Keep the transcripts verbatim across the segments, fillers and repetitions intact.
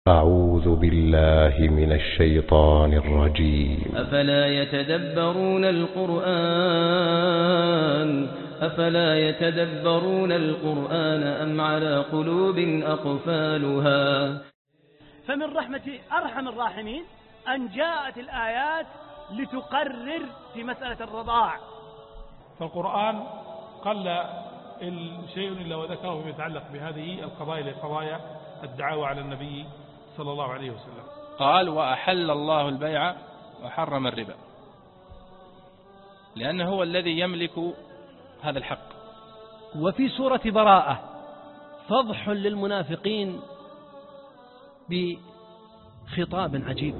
أعوذ بالله من الشيطان الرجيم. أفلا يتدبرون القرآن أفلا يتدبرون القرآن أم على قلوب أقفالها. فمن رحمة أرحم الراحمين أن جاءت الآيات لتقرر في مسألة الرضاع. فالقرآن قل شيء إلا وذكره يتعلق بهذه القضايا لقضايا الدعاوى على النبي صلى الله عليه وسلم. قال وأحل الله البيع وحرم الربا، لأنه هو الذي يملك هذا الحق. وفي سورة براءة فضح للمنافقين بخطاب عجيب.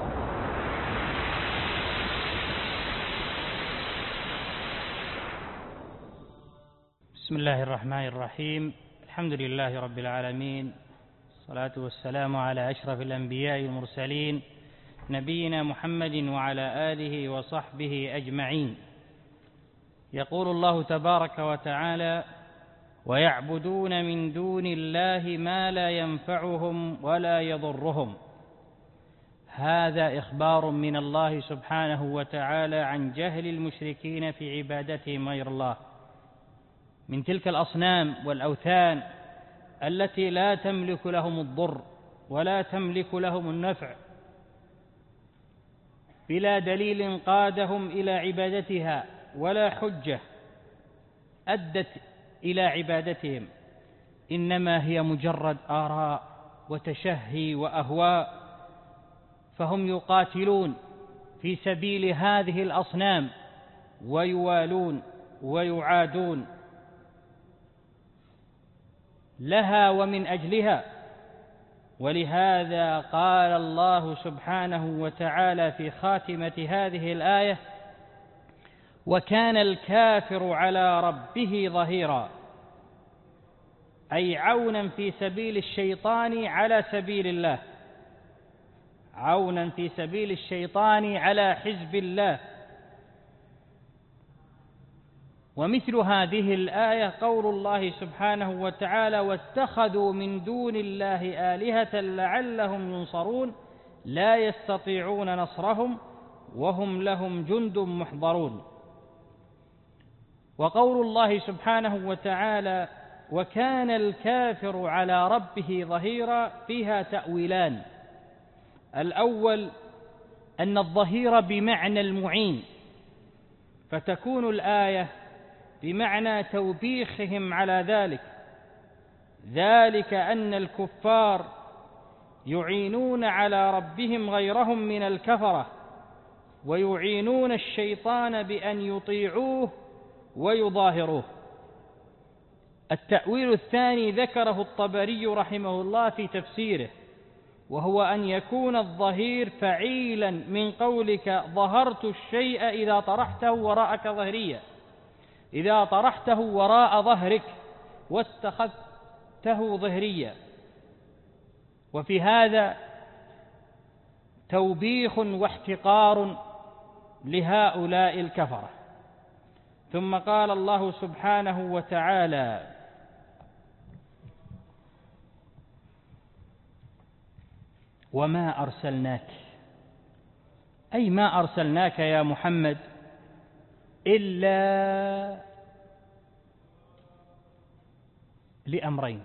بسم الله الرحمن الرحيم. الحمد لله رب العالمين، الصلاة والسلام على أشرف الأنبياء والمرسلين نبينا محمد وعلى آله وصحبه أجمعين. يقول الله تبارك وتعالى: ويعبدون من دون الله ما لا ينفعهم ولا يضرهم. هذا إخبار من الله سبحانه وتعالى عن جهل المشركين في عبادتهم غير الله من تلك الأصنام والأوثان التي لا تملك لهم الضر ولا تملك لهم النفع، بلا دليل قادهم إلى عبادتها ولا حجة أدت إلى عبادتهم، إنما هي مجرد آراء وتشهي وأهواء. فهم يقاتلون في سبيل هذه الأصنام ويوالون ويعادون لها ومن أجلها. ولهذا قال الله سبحانه وتعالى في خاتمة هذه الآية: وكان الكافر على ربه ظهيرا، أي عونا في سبيل الشيطان على سبيل الله، عونا في سبيل الشيطان على حزب الله. ومثل هذه الآية قول الله سبحانه وتعالى: واتخذوا من دون الله آلهة لعلهم ينصرون لا يستطيعون نصرهم وهم لهم جند محضرون. وقول الله سبحانه وتعالى: وكان الكافر على ربه ظهيرا، فيها تأويلان. الأول أن الظهير بمعنى المعين، فتكون الآية بمعنى توبيخهم على ذلك، ذلك أن الكفار يعينون على ربهم غيرهم من الكفرة، ويعينون الشيطان بأن يطيعوه ويظاهروه. التأويل الثاني ذكره الطبري رحمه الله في تفسيره، وهو أن يكون الظهير فعيلا من قولك ظهرت الشيء إذا طرحته وراءك ظهريا، إذا طرحته وراء ظهرك واتخذته ظهريا. وفي هذا توبيخ واحتقار لهؤلاء الكفرة. ثم قال الله سبحانه وتعالى: وما أرسلناك، أي ما أرسلناك يا محمد إلا لأمرين: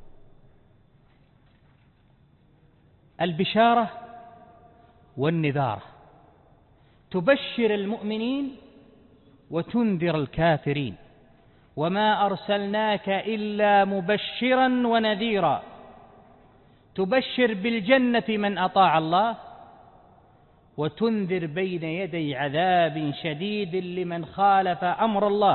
البشارة والنذارة، تبشر المؤمنين وتنذر الكافرين. وما أرسلناك إلا مبشرا ونذيرا، تبشر بالجنة من أطاع الله، وتنذر بين يدي عذاب شديد لمن خالف أمر الله.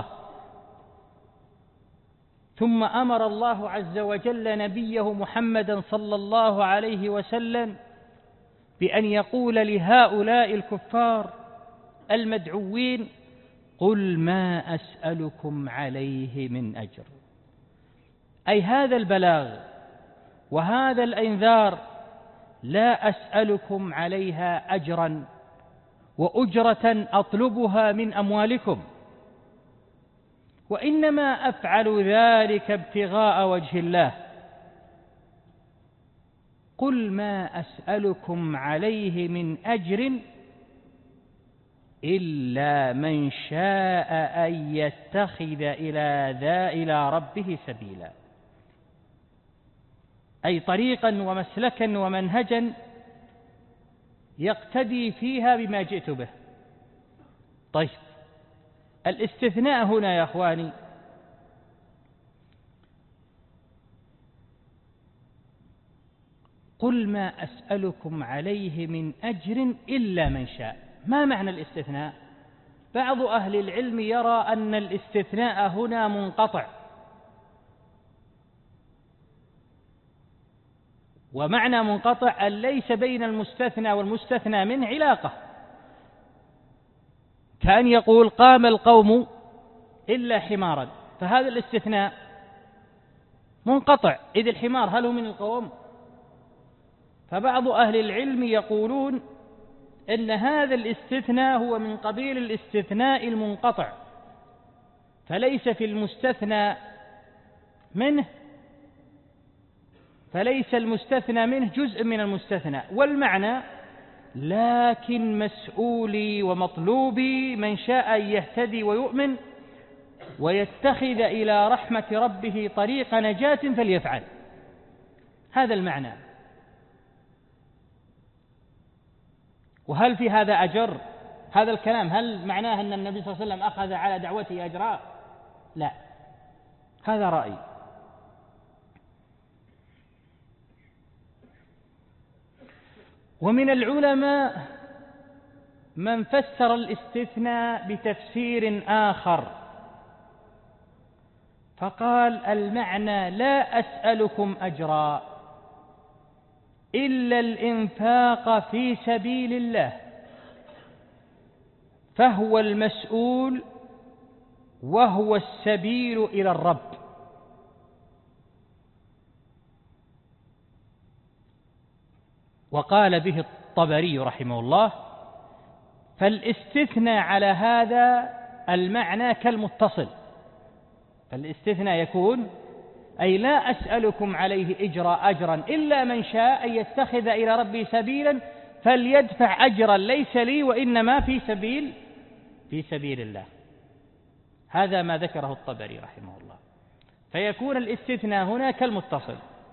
ثم أمر الله عز وجل نبيه محمدا صلى الله عليه وسلم بأن يقول لهؤلاء الكفار المدعوين: قل ما أسألكم عليه من أجر. أي هذا البلاغ وهذا الإنذار لا أسألكم عليها أجرا وأجرة أطلبها من أموالكم، وإنما أفعل ذلك ابتغاء وجه الله. قل ما أسألكم عليه من أجر إلا من شاء أن يتخذ إلى ذا إلى ربه سبيلا، أي طريقا ومسلكا ومنهجا يقتدي فيها بما جئت به. طيب، الاستثناء هنا يا أخواني قل ما أسألكم عليه من أجر إلا من شاء. ما معنى الاستثناء؟ بعض أهل العلم يرى أن الاستثناء هنا منقطع، ومعنى منقطع أن ليس بين المستثنى والمستثنى منه علاقة، كأن يقول قام القوم إلا حمارا، فهذا الاستثناء منقطع، إذ الحمار هل هو من القوم؟ فبعض أهل العلم يقولون إن هذا الاستثناء هو من قبيل الاستثناء المنقطع، فليس في المستثنى منه فليس المستثنى منه جزء من المستثنى، والمعنى لكن مسؤولي ومطلوبي من شاء أن يهتدي ويؤمن ويتخذ إلى رحمة ربه طريق نجاة فليفعل. هذا المعنى. وهل في هذا أجر؟ هذا الكلام هل معناه أن النبي صلى الله عليه وسلم أخذ على دعوته أجرا؟ لا، هذا رأي. ومن العلماء من فسر الاستثناء بتفسير آخر، فقال المعنى لا أسألكم أجرا إلا الإنفاق في سبيل الله، فهو المسؤول وهو السبيل إلى الرب. وقال به الطبري رحمه الله: فالاستثناء على هذا المعنى كالمتصل، فالاستثناء يكون أي لا أسألكم عليه إجرا أجرا إلا من شاء أن يتخذ إلى ربي سبيلا فليدفع أجرا ليس لي وإنما في سبيل في سبيل الله. هذا ما ذكره الطبري رحمه الله، فيكون الاستثناء هنا كالمتصل.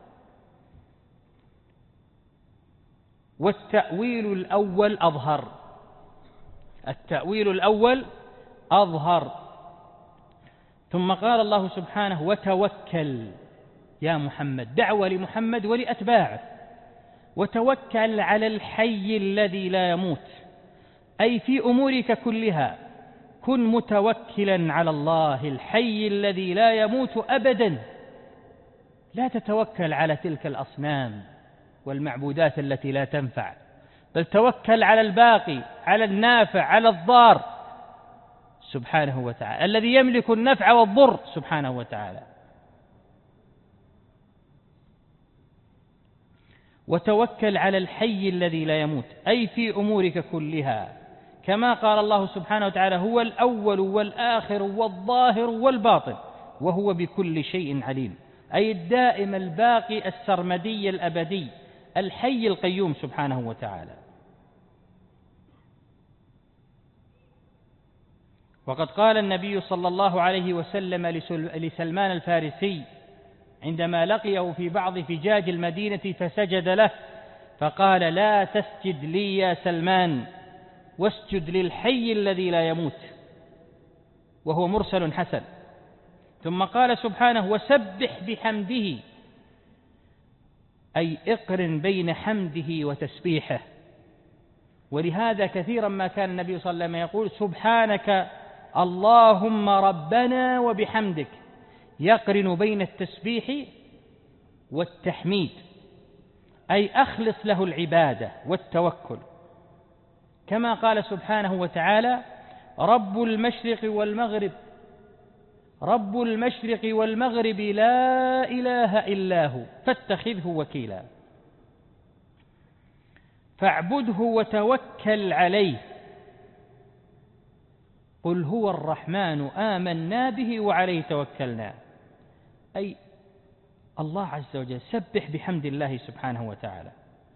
والتأويل الأول أظهر، التأويل الأول أظهر. ثم قال الله سبحانه: وتوكل يا محمد، دعوة لمحمد ولأتباعه، وتوكل على الحي الذي لا يموت، أي في أمورك كلها كن متوكلا على الله الحي الذي لا يموت أبدا. لا تتوكل على تلك الأصنام والمعبودات التي لا تنفع، بل توكل على الباقي، على النافع، على الضار سبحانه وتعالى، الذي يملك النفع والضر سبحانه وتعالى. وتوكل على الحي الذي لا يموت، أي في أمورك كلها، كما قال الله سبحانه وتعالى: هو الأول والآخر والظاهر والباطن وهو بكل شيء عليم، أي الدائم الباقي السرمدي الأبدي الحي القيوم سبحانه وتعالى. وقد قال النبي صلى الله عليه وسلم لسلمان الفارسي عندما لقيه في بعض فجاج المدينة فسجد له، فقال: لا تسجد لي يا سلمان، واسجد للحي الذي لا يموت، وهو مرسل حسن. ثم قال سبحانه: وسبح بحمده، أي اقرن بين حمده وتسبيحه. ولهذا كثيرا ما كان النبي صلى الله عليه وسلم يقول: سبحانك اللهم ربنا وبحمدك، يقرن بين التسبيح والتحميد، أي أخلص له العبادة والتوكل، كما قال سبحانه وتعالى: رب المشرق والمغرب رب المشرق والمغرب لا إله إلا هو فاتخذه وكيلا. فاعبده وتوكل عليه، قل هو الرحمن آمنا به وعليه توكلنا، أي الله عز وجل، سبح بحمد الله سبحانه وتعالى.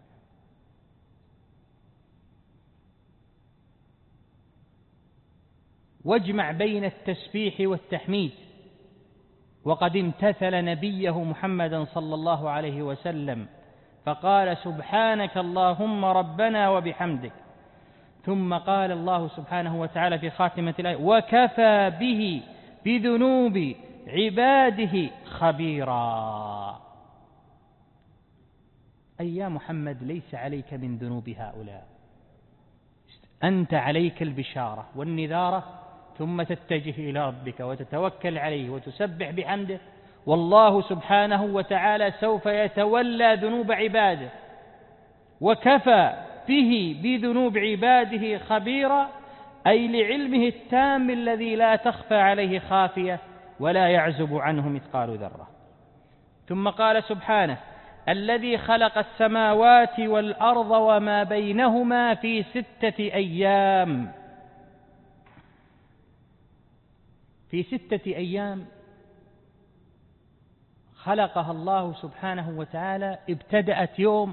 واجمع بين التسبيح والتحميد. وقد امتثل نبيه محمدا صلى الله عليه وسلم فقال سبحانك اللهم ربنا وبحمدك. ثم قال الله سبحانه وتعالى في خاتمة الآية وكفى به بذنوب عباده خبيرا. أي يا محمد ليس عليك من ذنوب هؤلاء، أنت عليك البشارة والنذارة، ثم تتجه إلى ربك وتتوكل عليه وتسبح بحمده، والله سبحانه وتعالى سوف يتولى ذنوب عباده. وكفى به بذنوب عباده خبيرا، أي لعلمه التام الذي لا تخفى عليه خافية ولا يعزب عنه مثقال ذرة. ثم قال سبحانه الذي خلق السماوات والأرض وما بينهما في ستة أيام. في ستة أيام خلقها الله سبحانه وتعالى. ابتدأت يوم،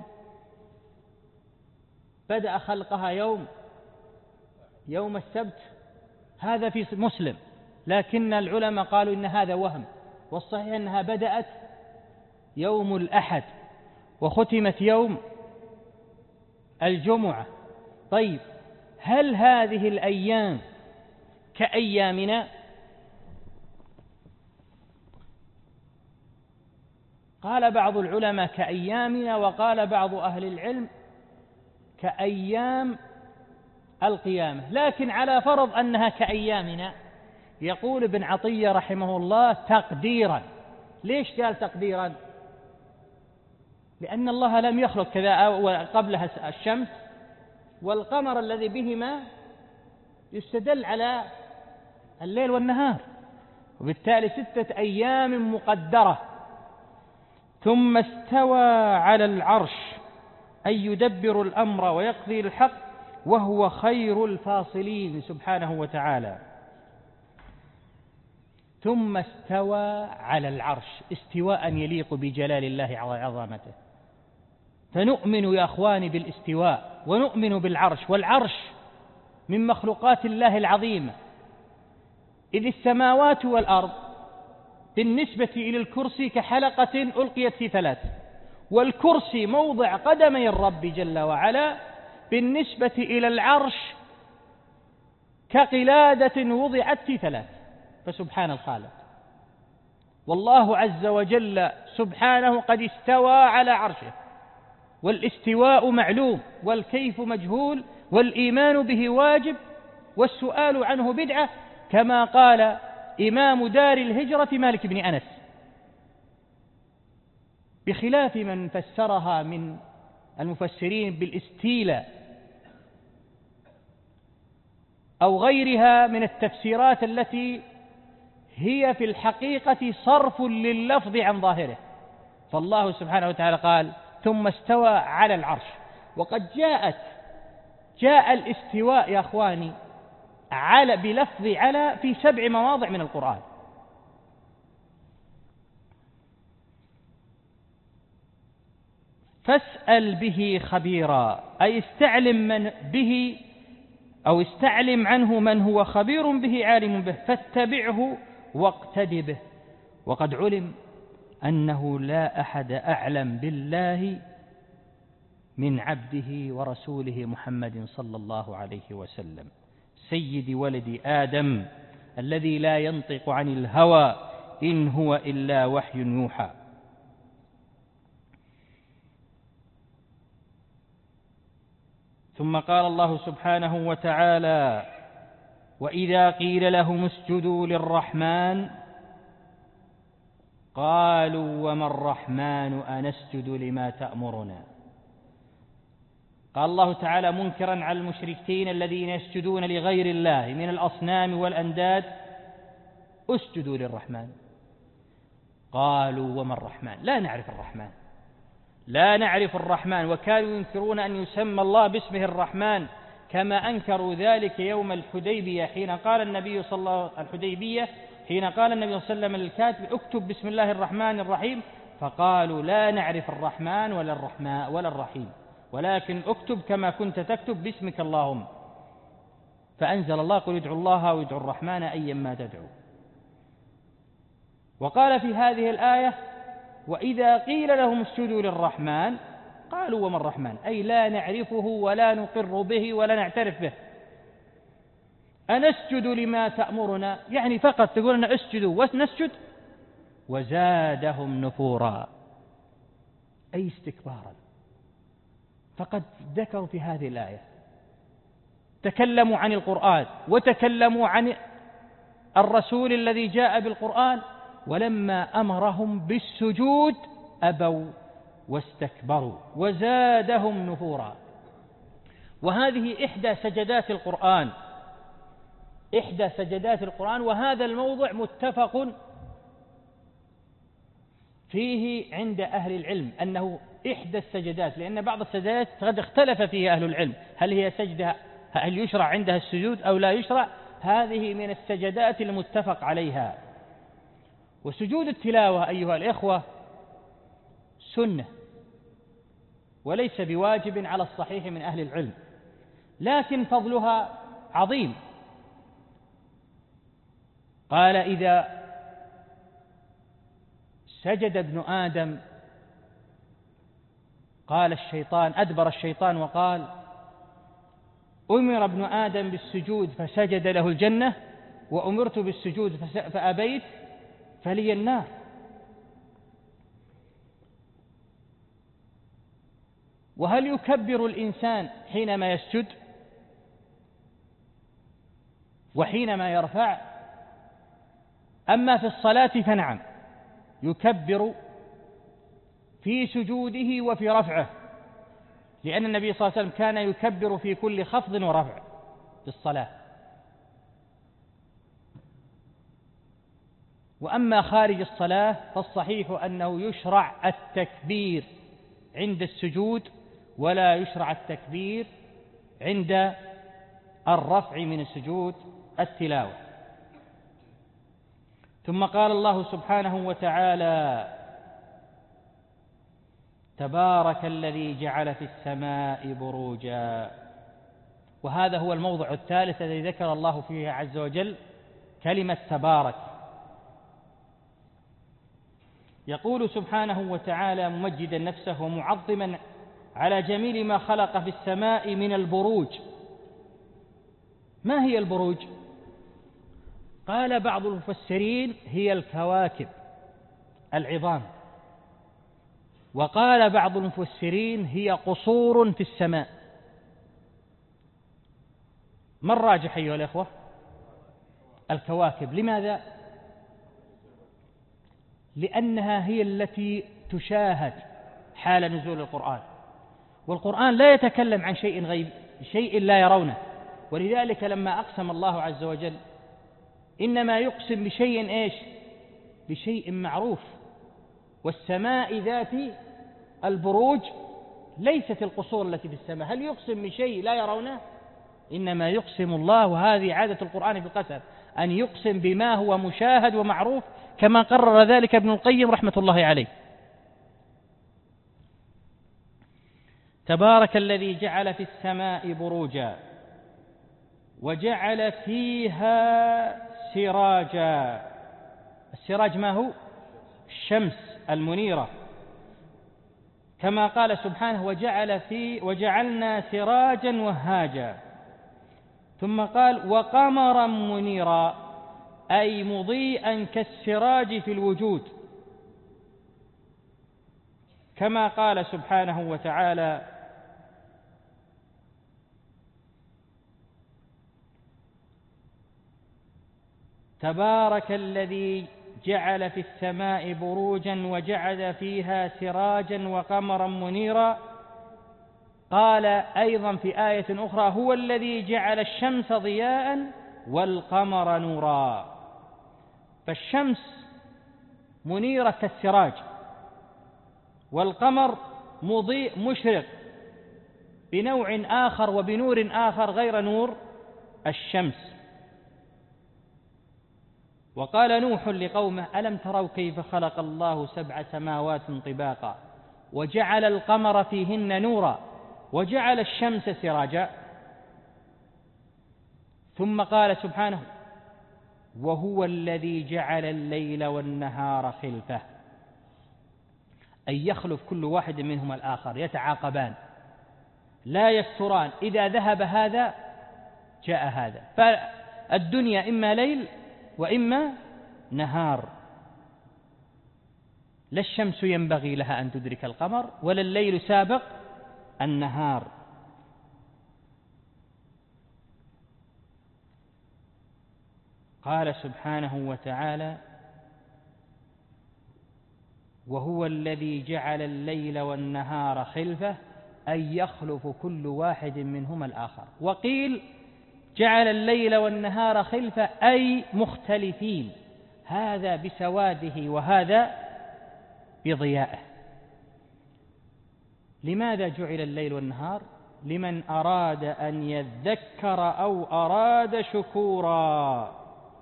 بدأ خلقها يوم يوم السبت، هذا في مسلم، لكن العلماء قالوا إن هذا وهم، والصحيح أنها بدأت يوم الأحد وختمت يوم الجمعة. طيب، هل هذه الأيام كأيامنا؟ قال بعض العلماء كأيامنا، وقال بعض أهل العلم كأيام القيامة، لكن على فرض أنها كأيامنا يقول ابن عطية رحمه الله تقديرا. ليش قال تقديرا؟ لأن الله لم يخلق كذا قبلها الشمس والقمر الذي بهما يستدل على الليل والنهار، وبالتالي ستة أيام مقدرة. ثم استوى على العرش، أي يدبر الأمر ويقضي الحق، وهو خير الفاصلين سبحانه وتعالى. ثم استوى على العرش استواء يليق بجلال الله وعظمته. فنؤمن يا أخواني بالاستواء، ونؤمن بالعرش، والعرش من مخلوقات الله العظيمة، إذ السماوات والأرض بالنسبة إلى الكرسي كحلقة ألقيت في ثلاث، والكرسي موضع قدمي الرب جل وعلا بالنسبة إلى العرش كقلادة وضعت في ثلاث، فسبحان الخالق. والله عز وجل سبحانه قد استوى على عرشه، والاستواء معلوم والكيف مجهول، والإيمان به واجب والسؤال عنه بدعة، كما قال إمام دار الهجرة مالك بن أنس، بخلاف من فسرها من المفسرين بالاستيلاء أو غيرها من التفسيرات التي هي في الحقيقة صرف لللفظ عن ظاهره. فالله سبحانه وتعالى قال ثم استوى على العرش، وقد جاءت جاء الاستواء يا أخواني على بلفظ على في سبع مواضع من القرآن. فاسأل به خبيرا، أي استعلم من به أو استعلم عنه من هو خبير به عالم به، فاتبعه واقتد به. وقد علم أنه لا أحد أعلم بالله من عبده ورسوله محمد صلى الله عليه وسلم، سيد ولد آدم الذي لا ينطق عن الهوى إن هو إلا وحي يوحى. ثم قال الله سبحانه وتعالى وإذا قيل لهم اسجدوا للرحمن قالوا وما الرحمن أنسجد لما تأمرنا. قال الله تعالى منكرا على المشركين الذين يسجدون لغير الله من الأصنام والأنداد اسجدوا للرحمن. قالوا وما الرحمن، لا نعرف الرحمن، لا نعرف الرحمن، وكانوا ينكرون أن يسمى الله باسمه الرحمن، كما أنكروا ذلك يوم الحديبية حين قال النبي صلى الله الحديبية حين قال النبي صلى الله عليه وسلم للكاتب اكتب بسم الله الرحمن الرحيم، فقالوا لا نعرف الرحمن ولا الرحمن ولا الرحيم، ولكن اكتب كما كنت تكتب باسمك اللهم. فأنزل الله قل ادعوا الله وادعوا الرحمن أيا ما تدعوا. وقال في هذه الآية وإذا قيل لهم اسجدوا للرحمن قالوا وما الرحمن، أي لا نعرفه ولا نقر به ولا نعترف به. أنسجد لما تأمرنا، يعني فقط تقول لنا اسجدوا ونسجد. وزادهم نفورا، أي استكبارا. فقد ذكروا في هذه الآية تكلموا عن القرآن وتكلموا عن الرسول الذي جاء بالقرآن، ولما أمرهم بالسجود أبوا واستكبروا وزادهم نفورا. وهذه إحدى سجدات القرآن، إحدى سجدات القرآن، وهذا الموضع متفق فيه عند أهل العلم أنه إحدى السجدات، لأن بعض السجدات قد اختلف فيها أهل العلم هل هي سجدة هل يشرع عندها السجود أو لا يشرع. هذه من السجدات المتفق عليها. وسجود التلاوة أيها الإخوة سنة وليس بواجب على الصحيح من أهل العلم، لكن فضلها عظيم. قال إذا سجد ابن آدم قال الشيطان أدبر الشيطان وقال أمر ابن آدم بالسجود فسجد له الجنة وأمرت بالسجود فأبيت فلي النار. وهل يكبر الإنسان حينما يسجد وحينما يرفع؟ أما في الصلاة فنعم يكبر في سجوده وفي رفعه، لأن النبي صلى الله عليه وسلم كان يكبر في كل خفض ورفع في الصلاة. وأما خارج الصلاة فالصحيح أنه يشرع التكبير عند السجود ولا يشرع التكبير عند الرفع من السجود التلاوة. ثم قال الله سبحانه وتعالى تبارك الذي جعل في السماء بروجا. وهذا هو الموضع الثالث الذي ذكر الله فيه عز وجل كلمة تبارك. يقول سبحانه وتعالى ممجدا نفسه ومعظما على جميل ما خلق في السماء من البروج. ما هي البروج؟ قال بعض المفسرين هي الكواكب العظام، وقال بعض المفسرين هي قصور في السماء. ما الراجح أيها الأخوة؟ الكواكب. لماذا؟ لأنها هي التي تشاهد حال نزول القرآن، والقرآن لا يتكلم عن شيء غيب، شيء لا يرونه. ولذلك لما أقسم الله عز وجل إنما يقسم بشيء إيش؟ بشيء معروف. والسماء ذات البروج ليست القصور التي في السماء. هل يقسم بشيء لا يرونه؟ إنما يقسم الله، وهذه عادة القرآن في القسم أن يقسم بما هو مشاهد ومعروف، كما قرر ذلك ابن القيم رحمة الله عليه. تبارك الذي جعل في السماء بروجا وجعل فيها سراجا. السراج ما هو؟ الشمس المنيرة، كما قال سبحانه وجعل في وجعلنا سراجا وهاجا. ثم قال وقمرا منيرا، أي مضيئا كالسراج في الوجود، كما قال سبحانه وتعالى تبارك الذي جعل في السماء بروجا وجعل فيها سراجا وقمرا منيرا. قال أيضا في آية أخرى هو الذي جعل الشمس ضياء والقمر نورا. فالشمس منيرة كالسراج، والقمر مضيء مشرق بنوع آخر وبنور آخر غير نور الشمس. وقال نوح لقومه ألم تروا كيف خلق الله سبع سماوات طباقا وجعل القمر فيهن نورا وجعل الشمس سراجا. ثم قال سبحانه وهو الذي جعل الليل والنهار خلفة، أي يخلف كل واحد منهما الآخر، يتعاقبان لا يفتران، إذا ذهب هذا جاء هذا، فالدنيا إما ليل وإما نهار، لا الشمس ينبغي لها أن تدرك القمر ولا الليل سابق النهار. قال سبحانه وتعالى وهو الذي جعل الليل والنهار خلفة، أي يخلف كل واحد منهما الآخر. وقيل جعل الليل والنهار خلفة أي مختلفين، هذا بسواده وهذا بضيائه. لماذا جعل الليل والنهار؟ لمن أراد أن يذكر أو أراد شكورا،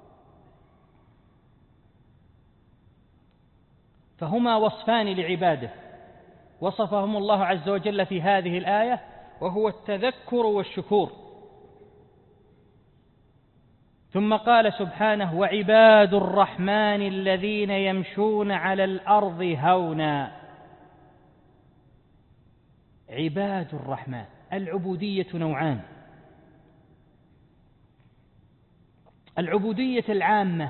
فهما وصفان لعباده وصفهم الله عز وجل في هذه الآية، وهو التذكر والشكور. ثم قال سبحانه وعباد الرحمن الذين يمشون على الأرض هونا. عباد الرحمن، العبودية نوعان: العبودية العامة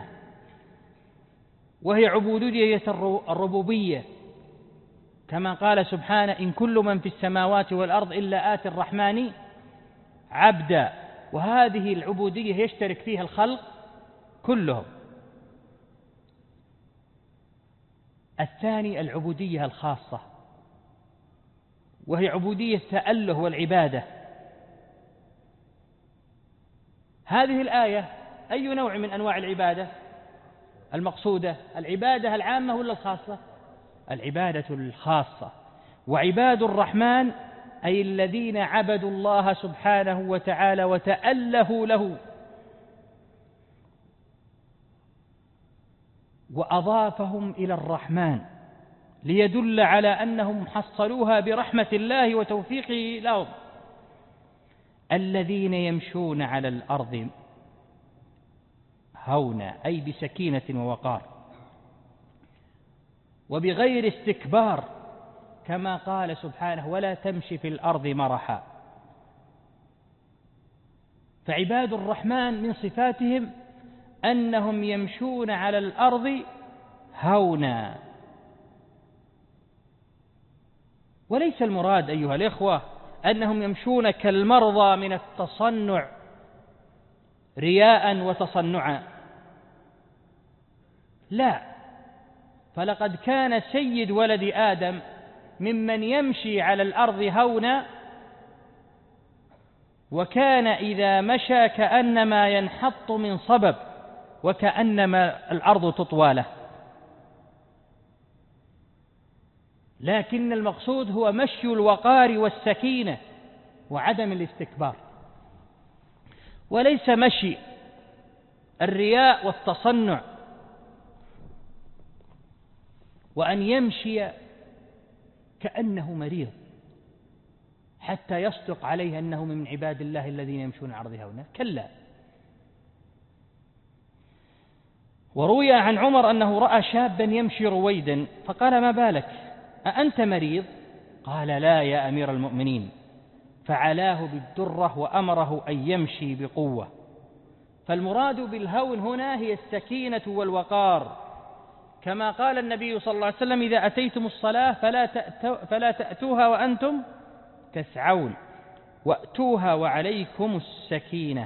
وهي عبودية الربوبية، كما قال سبحانه إن كل من في السماوات والأرض إلا آتي الرحمن عبدا، وهذه العبودية يشترك فيها الخلق كلهم. الثاني العبودية الخاصة، وهي عبودية التأله والعبادة. هذه الآية أي نوع من أنواع العبادة المقصودة؟ العبادة العامة ولا الخاصة؟ العبادة الخاصة. وعباد الرحمن أي الذين عبدوا الله سبحانه وتعالى وتألهوا له، وأضافهم إلى الرحمن ليدل على أنهم حصلوها برحمة الله وتوفيقه لهم. الذين يمشون على الأرض هونا أي بسكينة ووقار وبغير استكبار، كما قال سبحانه ولا تمشي في الأرض مرحا. فعباد الرحمن من صفاتهم أنهم يمشون على الأرض هونا. وليس المراد أيها الإخوة أنهم يمشون كالمرضى من التصنع رياء وتصنعا، لا، فلقد كان سيد ولد آدم ممن يمشي على الأرض هونا، وكان إذا مشى كأنما ينحط من صبب وكأنما الأرض تطوى له. لكن المقصود هو مشي الوقار والسكينة وعدم الاستكبار، وليس مشي الرياء والتصنع، وأن يمشي كأنه مريض حتى يصدق عليه أنه من عباد الله الذين يمشون على الأرض هونا، كلا. وروي عن عمر أنه رأى شابا يمشي رويدا فقال ما بالك أأنت مريض؟ قال لا يا أمير المؤمنين، فعلاه بالدرة وأمره أن يمشي بقوة. فالمراد بالهون هنا هي السكينة والوقار، كما قال النبي صلى الله عليه وسلم إذا أتيتم الصلاة فلا تأتو فلا تأتوها وأنتم تسعون وأتوها وعليكم السكينة.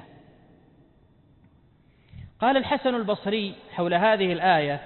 قال الحسن البصري حول هذه الآية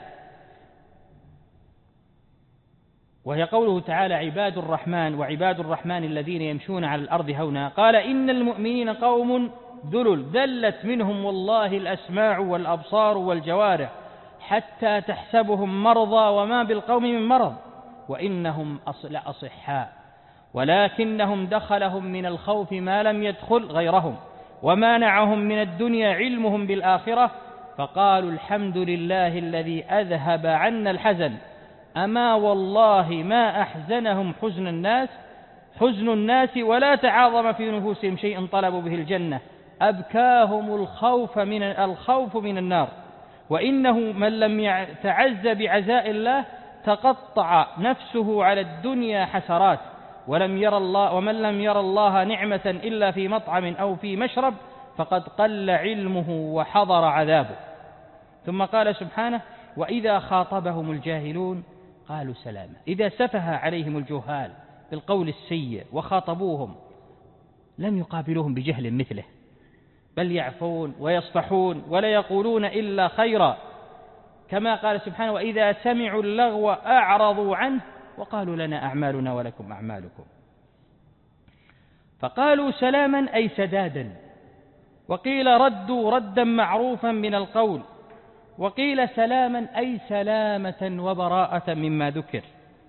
وهي قوله تعالى عباد الرحمن وعباد الرحمن الذين يمشون على الأرض هونا، قال إن المؤمنين قوم ذلل دلت منهم والله الأسماع والأبصار والجوارح حتى تحسبهم مرضى وما بالقوم من مرض وإنهم لأصحاء، ولكنهم دخلهم من الخوف ما لم يدخل غيرهم ومانعهم من الدنيا علمهم بالآخرة، فقالوا الحمد لله الذي أذهب عنا الحزن أما والله ما أحزنهم حزن الناس حزن الناس ولا تعاظم في نفوسهم شيء طلبوا به الجنة أبكاهم الخوف من الخوف من النار وإنه من لم يتعز بعزاء الله تقطع نفسه على الدنيا حسرات ولم ير الله ومن لم ير الله نعمة إلا في مطعم أو في مشرب فقد قل علمه وحضر عذابه. ثم قال سبحانه وإذا خاطبهم الجاهلون قالوا سلاما. إذا سفه عليهم الجهال بالقول السيء وخاطبوهم لم يقابلوهم بجهل مثله بل يعفون ويصفحون ولا يقولون إلا خيرا كما قال سبحانه وإذا سمعوا اللغو أعرضوا عنه وقالوا لنا أعمالنا ولكم أعمالكم. فقالوا سلاما أي سدادا وقيل ردوا ردا معروفا من القول وقيل سلاما أي سلامة وبراءة مما ذكر.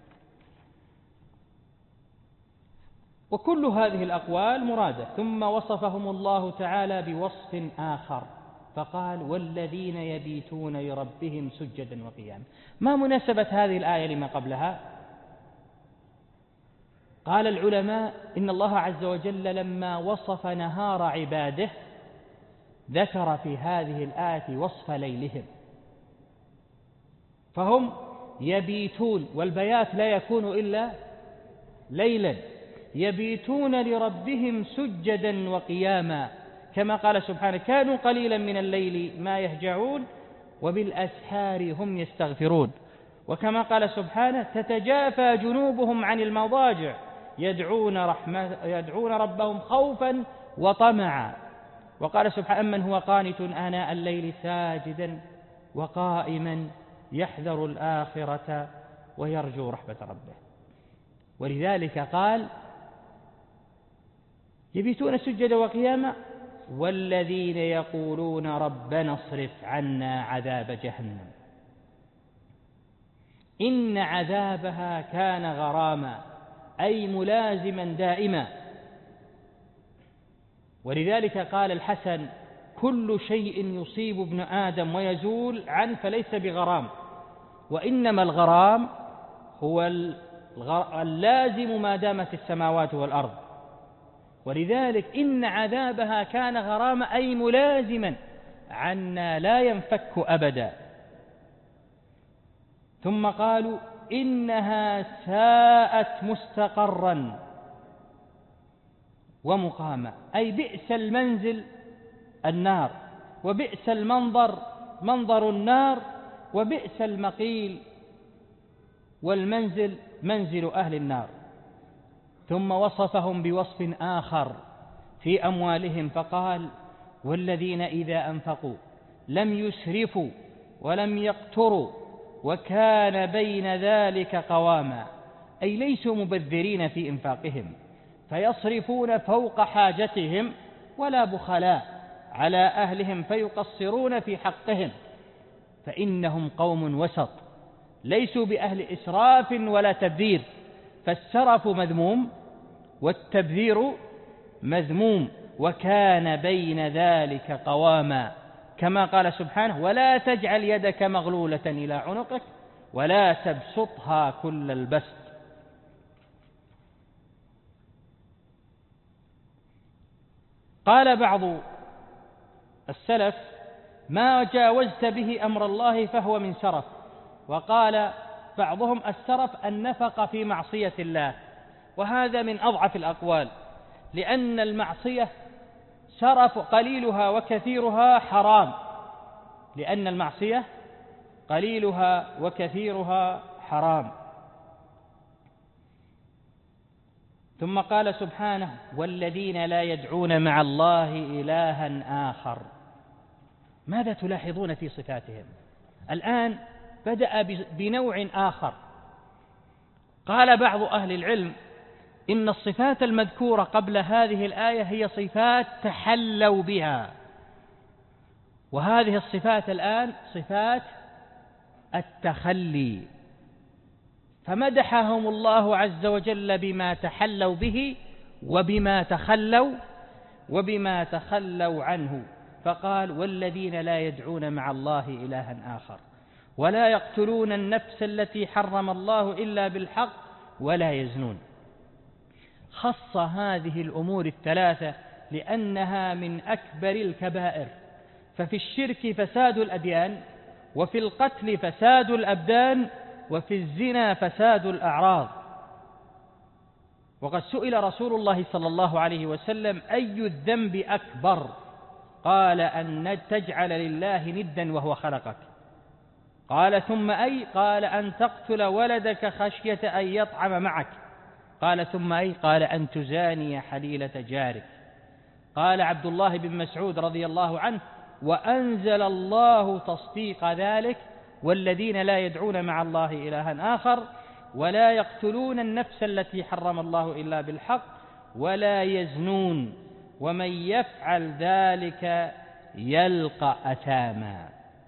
وكل هذه الأقوال مرادة. ثم وصفهم الله تعالى بوصف آخر فقال والذين يبيتون لربهم سجدا وقياما. ما مناسبة هذه الآية لما قبلها؟ قال العلماء إن الله عز وجل لما وصف نهار عباده ذكر في هذه الآية وصف ليلهم فهم يبيتون والبيات لا يكون إلا ليلا يبيتون لربهم سجدا وقياما كما قال سبحانه كانوا قليلا من الليل ما يهجعون وبالأسحار هم يستغفرون. وكما قال سبحانه تتجافى جنوبهم عن المضاجع يدعون, رحمة يدعون ربهم خوفا وطمعا. وقال سبحانه أمن هو قانت آناء الليل ساجدا وقائما يحذر الآخرة ويرجو رحمة ربه. ولذلك قال يبيتون سجدا وقياما والذين يقولون ربنا اصرف عنا عذاب جهنم إن عذابها كان غراما أي ملازما دائما. ولذلك قال الحسن كل شيء يصيب ابن آدم ويزول عنه فليس بغرام وإنما الغرام هو اللازم ما دامت السماوات والأرض. ولذلك إن عذابها كان غراما أي ملازما عنا لا ينفك أبدا. ثم قالوا إنها ساءت مستقرا ومقاما أي بئس المنزل النار وبئس المنظر منظر النار وبئس المقيل والمنزل منزل أهل النار. ثم وصفهم بوصف آخر في أموالهم فقال والذين إذا أنفقوا لم يسرفوا ولم يقتروا وكان بين ذلك قواما أي ليسوا مبذرين في إنفاقهم فيصرفون فوق حاجتهم ولا بخلاء على أهلهم فيقصرون في حقهم فإنهم قوم وسط ليسوا بأهل إسراف ولا تبذير. فالسرف مذموم والتبذير مذموم وكان بين ذلك قواما كما قال سبحانه ولا تجعل يدك مغلولة إلى عنقك ولا تبسطها كل البسط. قال بعض السلف ما جاوزت به أمر الله فهو من سرف. وقال بعضهم السرف النفق في معصية الله وهذا من أضعف الأقوال لأن المعصية سرف قليلها وكثيرها حرام لأن المعصية قليلها وكثيرها حرام. ثم قال سبحانه والذين لا يدعون مع الله إلها آخر. ماذا تلاحظون في صفاتهم؟ الآن بدأ بنوع آخر. قال بعض أهل العلم إن الصفات المذكورة قبل هذه الآية هي صفات تحلوا بها وهذه الصفات الآن صفات التخلي فمدحهم الله عز وجل بما تحلوا به وبما تخلوا وبما تخلوا عنه فقال والذين لا يدعون مع الله إلها آخر ولا يقتلون النفس التي حرم الله إلا بالحق ولا يزنون. خص هذه الأمور الثلاثة لأنها من أكبر الكبائر، ففي الشرك فساد الأديان، وفي القتل فساد الأبدان، وفي الزنا فساد الأعراض. وقد سئل رسول الله صلى الله عليه وسلم أي الذنب أكبر؟ قال أن تجعل لله ندا وهو خلقك. قال ثم أي؟ قال أن تقتل ولدك خشية أن يطعم معك. قال ثم أي؟ قال أن تزاني حليلة جارك. قال عبد الله بن مسعود رضي الله عنه وأنزل الله تصديق ذلك والذين لا يدعون مع الله إلها آخر ولا يقتلون النفس التي حرم الله إلا بالحق ولا يزنون ومن يفعل ذلك يلقى أثاما.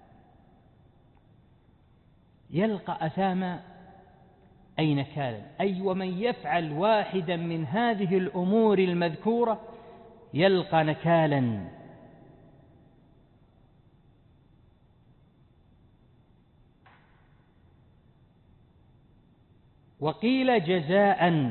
يلقى أثاما أي نكالا، أي ومن يفعل واحدا من هذه الأمور المذكورة يلقى نكالا. وقيل جزاء،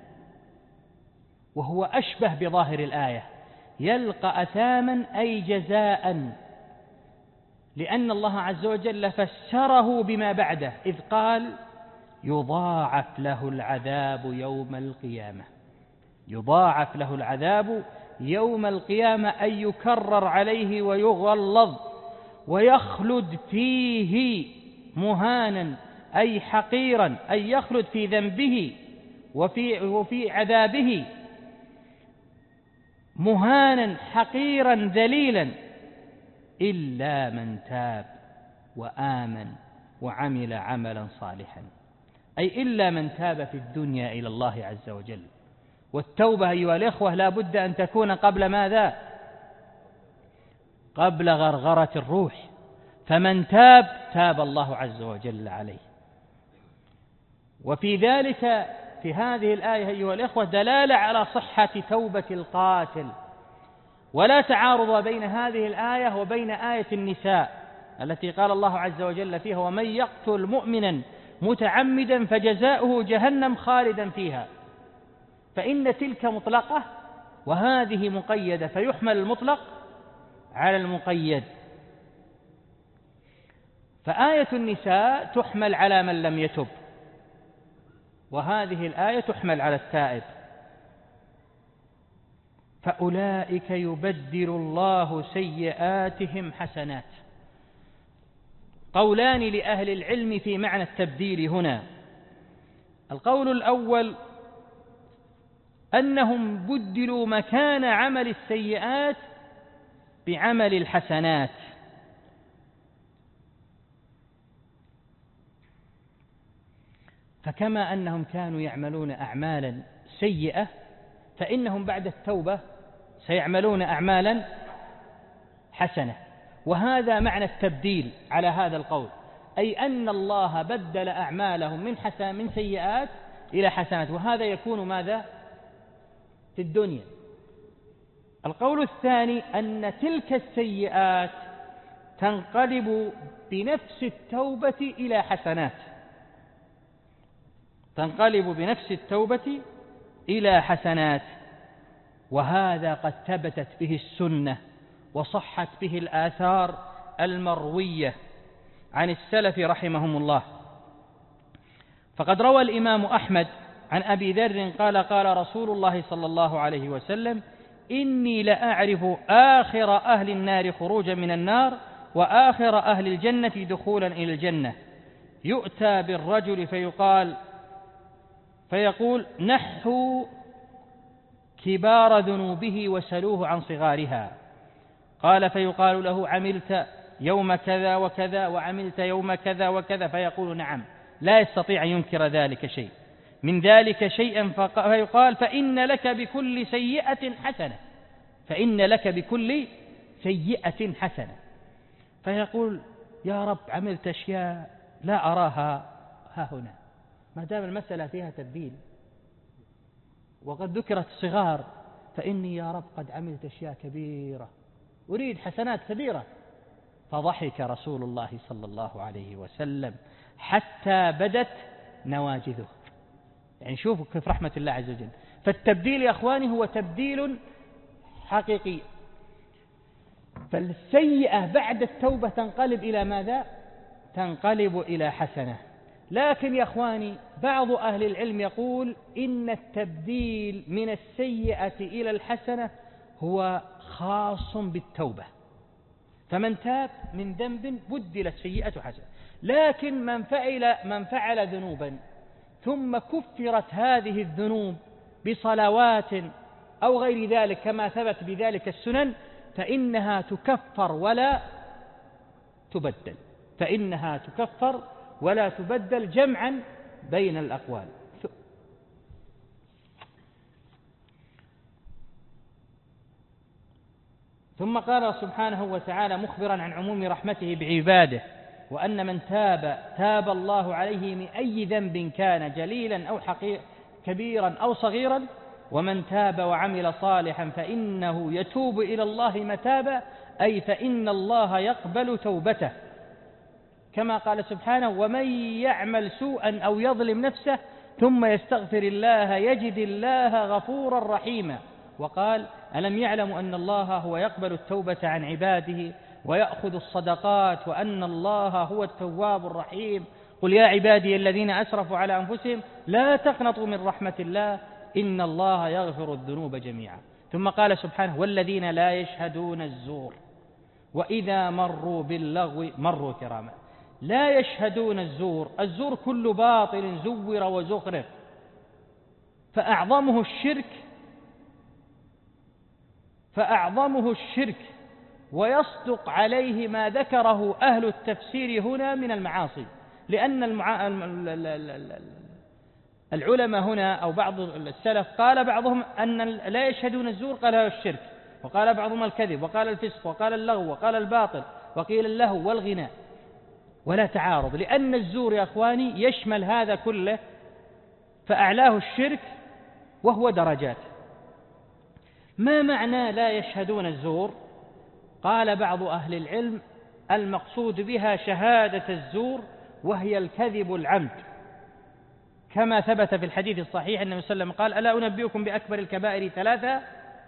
وهو أشبه بظاهر الآية، يلقى أثاما أي جزاء، لأن الله عز وجل فسره بما بعده إذ قال يضاعف له العذاب يوم القيامة. يضاعف له العذاب يوم القيامة أي يكرر عليه ويغلظ ويخلد فيه مهانا أي حقيرا، أي يخلد في ذنبه وفي, وفي عذابه مهانا حقيرا ذليلا إلا من تاب وآمن وعمل عملا صالحا، أي إلا من تاب في الدنيا إلى الله عز وجل. والتوبة أيها الإخوة لا بد أن تكون قبل ماذا؟ قبل غرغرة الروح، فمن تاب تاب الله عز وجل عليه. وفي ذلك في هذه الآية أيها الإخوة دلالة على صحة توبة القاتل، ولا تعارض بين هذه الآية وبين آية النساء التي قال الله عز وجل فيها ومن يقتل مؤمنا متعمدا فجزاؤه جهنم خالدا فيها، فإن تلك مطلقة وهذه مقيدة، فيحمل المطلق على المقيد. فآية النساء تحمل على من لم يتب، وهذه الآية تحمل على التائب. فأولئك يبدل الله سيئاتهم حسنات. قولان لأهل العلم في معنى التبديل هنا. القول الأول أنهم بدلوا مكان عمل السيئات بعمل الحسنات، فكما أنهم كانوا يعملون أعمالا سيئة فإنهم بعد التوبة سيعملون أعمالا حسنة، وهذا معنى التبديل على هذا القول، أي أن الله بدل أعمالهم من حسن من سيئات إلى حسنات، وهذا يكون ماذا؟ في الدنيا. القول الثاني أن تلك السيئات تنقلب بنفس التوبة إلى حسنات، تنقلب بنفس التوبة إلى حسنات، وهذا قد ثبتت به السنة وصحت به الآثار المروية عن السلف رحمهم الله. فقد روى الإمام أحمد عن أبي ذر قال قال رسول الله صلى الله عليه وسلم إني لأعرف آخر أهل النار خروجا من النار وآخر أهل الجنة دخولا إلى الجنة، يؤتى بالرجل فيقال فيقول نحوا كبار ذنوبه وسلوه عن صغارها، قال فيقال له عملت يوم كذا وكذا وعملت يوم كذا وكذا، فيقول نعم، لا يستطيع أن ينكر ذلك شيء من ذلك شيئا، فيقال فإن لك بكل سيئة حسنة، فإن لك بكل سيئة حسنة، فيقول يا رب عملت أشياء لا أراها ها هنا، ما دام المسألة فيها تبديل وقد ذكرت الصغار، فإني يا رب قد عملت أشياء كبيرة أريد حسنات كبيرة. فضحك رسول الله صلى الله عليه وسلم حتى بدت نواجذه. يعني شوفوا كيف رحمة الله عز وجل. فالتبديل يا أخواني هو تبديل حقيقي. فالسيئة بعد التوبة تنقلب إلى ماذا؟ تنقلب إلى حسنة. لكن يا أخواني بعض أهل العلم يقول إن التبديل من السيئة إلى الحسنة هو خاص بالتوبة، فمن تاب من ذنب بدل السيئة حسنة. لكن من فعل, من فعل ذنوبا ثم كفرت هذه الذنوب بصلوات أو غير ذلك كما ثبت بذلك السنن فإنها تكفر ولا تبدل، فإنها تكفر ولا تبدل جمعا بين الأقوال. ثم قال سبحانه وتعالى مخبرا عن عموم رحمته بعباده وأن من تاب تاب الله عليه من أي ذنب كان جليلا أو حقير كبيرا أو صغيرا، ومن تاب وعمل صالحا فإنه يتوب إلى الله متابا، أي فإن الله يقبل توبته، كما قال سبحانه ومن يعمل سوءا أو يظلم نفسه ثم يستغفر الله يجد الله غفورا رحيما. وقال ألم يعلموا أن الله هو يقبل التوبة عن عباده ويأخذ الصدقات وأن الله هو التواب الرحيم. قل يا عبادي الذين أسرفوا على أنفسهم لا تقنطوا من رحمة الله إن الله يغفر الذنوب جميعا. ثم قال سبحانه والذين لا يشهدون الزور وإذا مروا باللغو مروا كراما. لا يشهدون الزور، الزور كل باطل زور وزخرف، فأعظمه الشرك فأعظمه الشرك ويصدق عليه ما ذكره أهل التفسير هنا من المعاصي، لأن المع... العلماء هنا أو بعض السلف قال بعضهم أن لا يشهدون الزور قال الشرك، وقال بعضهم الكذب، وقال الفسق، وقال اللغو، وقال الباطل، وقيل اللهو والغناء، ولا تعارض، لأن الزور يا أخواني يشمل هذا كله، فأعلاه الشرك وهو درجات. ما معنى لا يشهدون الزور؟ قال بعض أهل العلم المقصود بها شهادة الزور وهي الكذب العمد، كما ثبت في الحديث الصحيح أن النبي صلى الله عليه وسلم قال ألا أنبئكم بأكبر الكبائر ثلاثة؟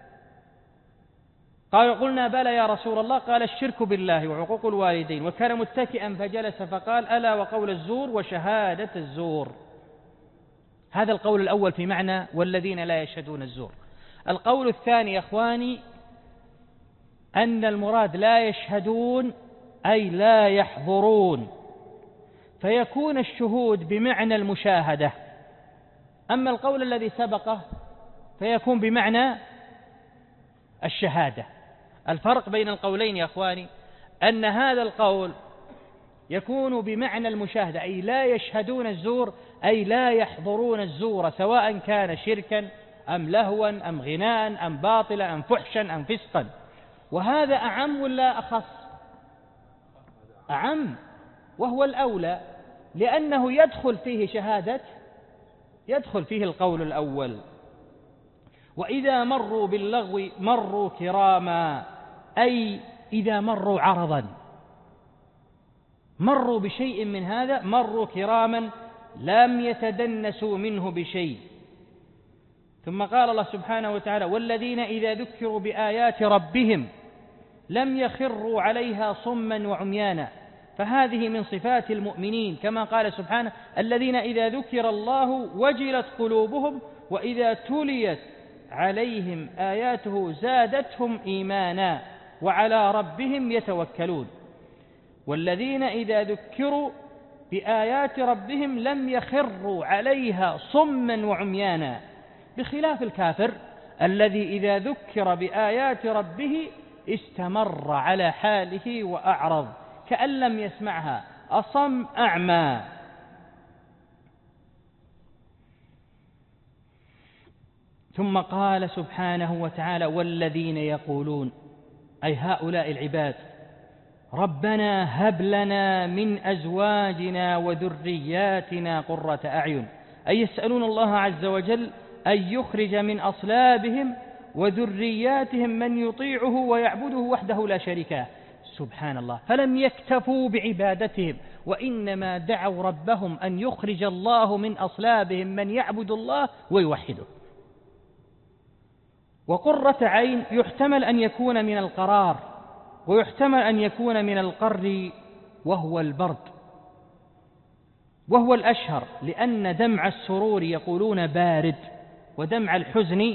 قالوا قلنا بلى يا رسول الله، قال الشرك بالله وعقوق الوالدين، وكان متكئا فجلس فقال ألا وقول الزور وشهادة الزور. هذا القول الأول في معنى والذين لا يشهدون الزور. القول الثاني يا أخواني أن المراد لا يشهدون أي لا يحضرون، فيكون الشهود بمعنى المشاهدة، أما القول الذي سبقه فيكون بمعنى الشهادة. الفرق بين القولين يا أخواني أن هذا القول يكون بمعنى المشاهدة أي لا يشهدون الزور أي لا يحضرون الزور، سواء كان شركا أم لهوا أم غناء أم باطلا أم فحشا أم فسقا. وهذا أعم ولا أخص؟ أعم، وهو الأولى، لأنه يدخل فيه شهادة، يدخل فيه القول الأول. وإذا مروا باللغو مروا كراما، أي إذا مروا عرضا، مروا بشيء من هذا مروا كراما لم يتدنسوا منه بشيء. ثم قال الله سبحانه وتعالى والذين إذا ذكروا بآيات ربهم لم يخروا عليها صما وعميانا، فهذه من صفات المؤمنين، كما قال سبحانه الذين إذا ذكر الله وجلت قلوبهم وإذا تليت عليهم آياته زادتهم إيمانا وعلى ربهم يتوكلون. والذين إذا ذكروا بآيات ربهم لم يخروا عليها صما وعميانا، بخلاف الكافر الذي إذا ذكر بآيات ربه استمر على حاله وأعرض كأن لم يسمعها، أصم أعمى. ثم قال سبحانه وتعالى والذين يقولون، أي هؤلاء العباد ربنا هب لنا من أزواجنا وذرياتنا قرة أعين، أي يسألون الله عز وجل أن يخرج من أصلابهم وذرياتهم من يطيعه ويعبده وحده لا شريك له. سبحان الله. فلم يكتفوا بعبادتهم وإنما دعوا ربهم أن يخرج الله من أصلابهم من يعبد الله ويوحده. وقرة عين يحتمل أن يكون من القرار ويحتمل أن يكون من القر وهو البرد، وهو الأشهر، لأن دمع السرور يقولون بارد ودمع الحزن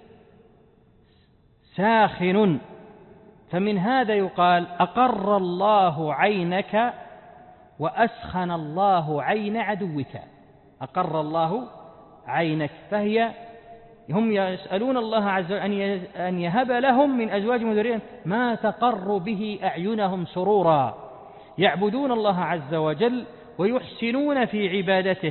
ساخن، فمن هذا يقال أقر الله عينك وأسخن الله عين عدوك. أقر الله عينك، فهي هم يسألون الله عز وجل أن يهب لهم من أزواجهم وذريتهم ما تقر به أعينهم سرورا، يعبدون الله عز وجل ويحسنون في عبادته.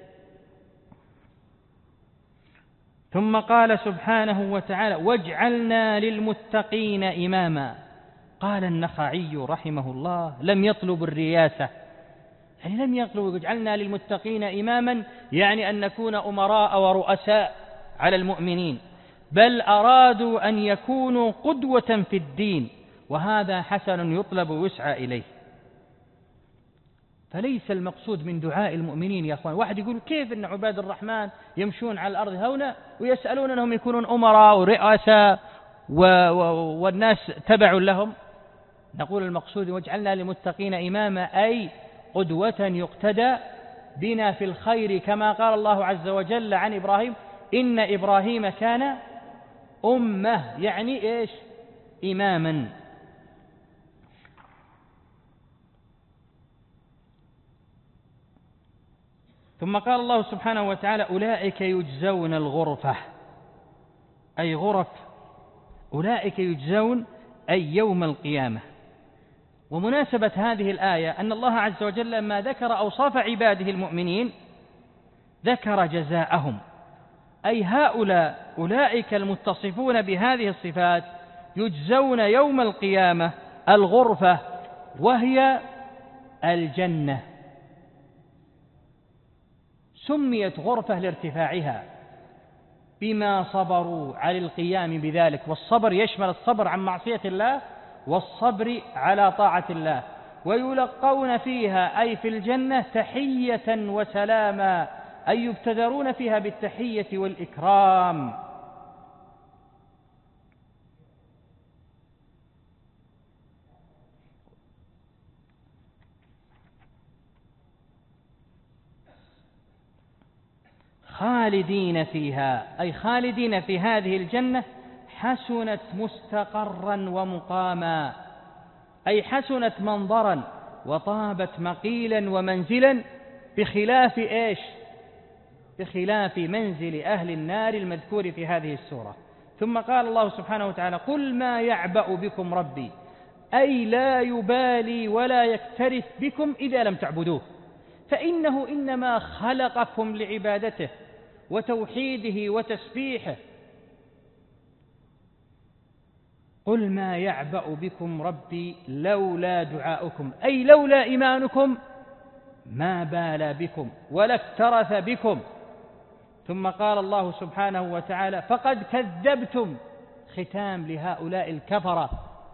ثم قال سبحانه وتعالى واجعلنا للمتقين إماما. قال النخعي رحمه الله لم يطلب الرياسة، يعني لم يطلب واجعلنا للمتقين إماما يعني أن نكون أمراء ورؤساء على المؤمنين، بل أرادوا أن يكونوا قدوة في الدين، وهذا حسن يطلب ويسعى إليه. فليس المقصود من دعاء المؤمنين يا أخوان. واحد يقول كيف أن عباد الرحمن يمشون على الأرض هونا ويسألون أنهم يكونون أمراء ورؤساء والناس تبع لهم؟ نقول المقصود واجعلنا للمتقين إماما أي قدوة يقتدى بنا في الخير، كما قال الله عز وجل عن إبراهيم إن إبراهيم كان أمة، يعني إيش؟ إماما. ثم قال الله سبحانه وتعالى أولئك يجزون الغرفة، أي غرف، أولئك يجزون أي يوم القيامة. ومناسبة هذه الآية أن الله عز وجل لما ذكر أوصاف عباده المؤمنين ذكر جزاءهم، أي هؤلاء أولئك المتصفون بهذه الصفات يجزون يوم القيامة الغرفة، وهي الجنة. سميت غرفة لارتفاعها بما صبروا على القيام بذلك، والصبر يشمل الصبر عن معصية الله والصبر على طاعة الله. ويلقون فيها أي في الجنة تحية وسلاما، أي يبتدرون فيها بالتحية والإكرام. خالدين فيها أي خالدين في هذه الجنة حسنت مستقرا ومقاما، أي حسنت منظرا وطابت مقيلا ومنزلا، بخلاف إيش؟ بخلاف منزل أهل النار المذكور في هذه السورة. ثم قال الله سبحانه وتعالى قل ما يعبأ بكم ربي، أي لا يبالي ولا يكترث بكم إذا لم تعبدوه، فإنه إنما خلقكم لعبادته وتوحيده وتسبيحه. قل ما يعبأ بكم ربي لولا دعاؤكم، أي لولا إيمانكم ما بال بكم ولا اكترث بكم. ثم قال الله سبحانه وتعالى فقد كذبتم، ختام لهؤلاء الكفرة،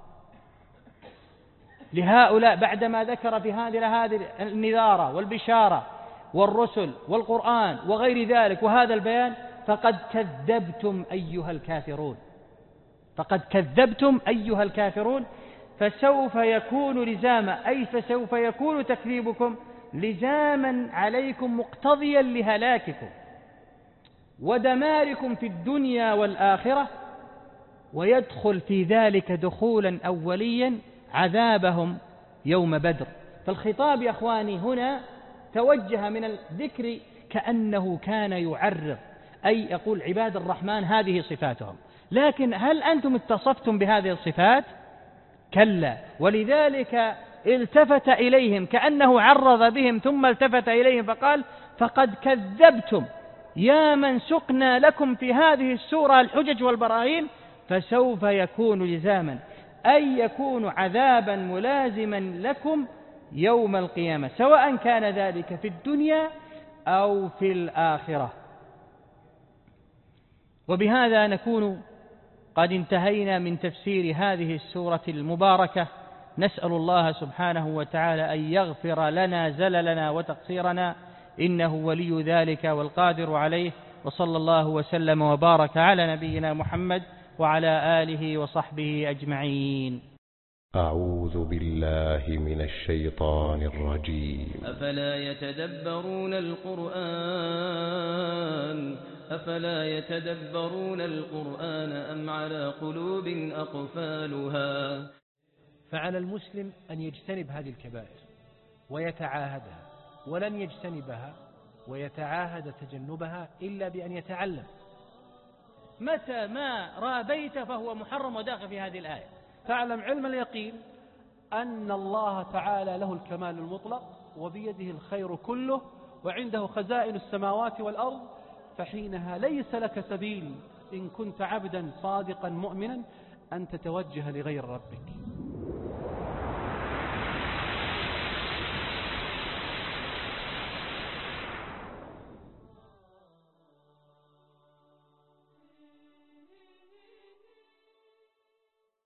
لهؤلاء بعدما ذكر في هذه هذه النذارة والبشارة والرسل والقرآن وغير ذلك وهذا البيان، فقد كذبتم أيها الكافرون، فقد كذبتم أيها الكافرون، فسوف يكون لزاما، أي فسوف يكون تكذيبكم لزاما عليكم مقتضيا لهلاككم ودماركم في الدنيا والآخرة، ويدخل في ذلك دخولا أوليا عذابهم يوم بدر. فالخطاب يا أخواني هنا توجه من الذكر كأنه كان يعرض، أي يقول عباد الرحمن هذه صفاتهم، لكن هل أنتم اتصفتم بهذه الصفات؟ كلا، ولذلك التفت إليهم كأنه عرض بهم ثم التفت إليهم فقال فقد كذبتم يا من سقنا لكم في هذه السورة الحجج والبراهين، فسوف يكون لزاما، أي يكون عذابا ملازما لكم يوم القيامة، سواء كان ذلك في الدنيا أو في الآخرة. وبهذا نكون قد انتهينا من تفسير هذه السورة المباركة. نسأل الله سبحانه وتعالى أن يغفر لنا زللنا وتقصيرنا، إنه ولي ذلك والقادر عليه. وصلى الله وسلم وبارك على نبينا محمد وعلى آله وصحبه أجمعين. أعوذ بالله من الشيطان الرجيم. أفلا يتدبرون القرآن أفلا يتدبرون القرآن أم على قلوب أقفالها. فعلى المسلم أن يجتنب هذه الكبائر ويتعاهدها، ولن يجتنبها ويتعاهد تجنبها إلا بأن يتعلم. متى ما رابيت فهو محرم وداخل في هذه الآية. فاعلم علم اليقين أن الله تعالى له الكمال المطلق وبيده الخير كله وعنده خزائن السماوات والأرض، فحينها ليس لك سبيل إن كنت عبدا صادقا مؤمنا أن تتوجه لغير ربك.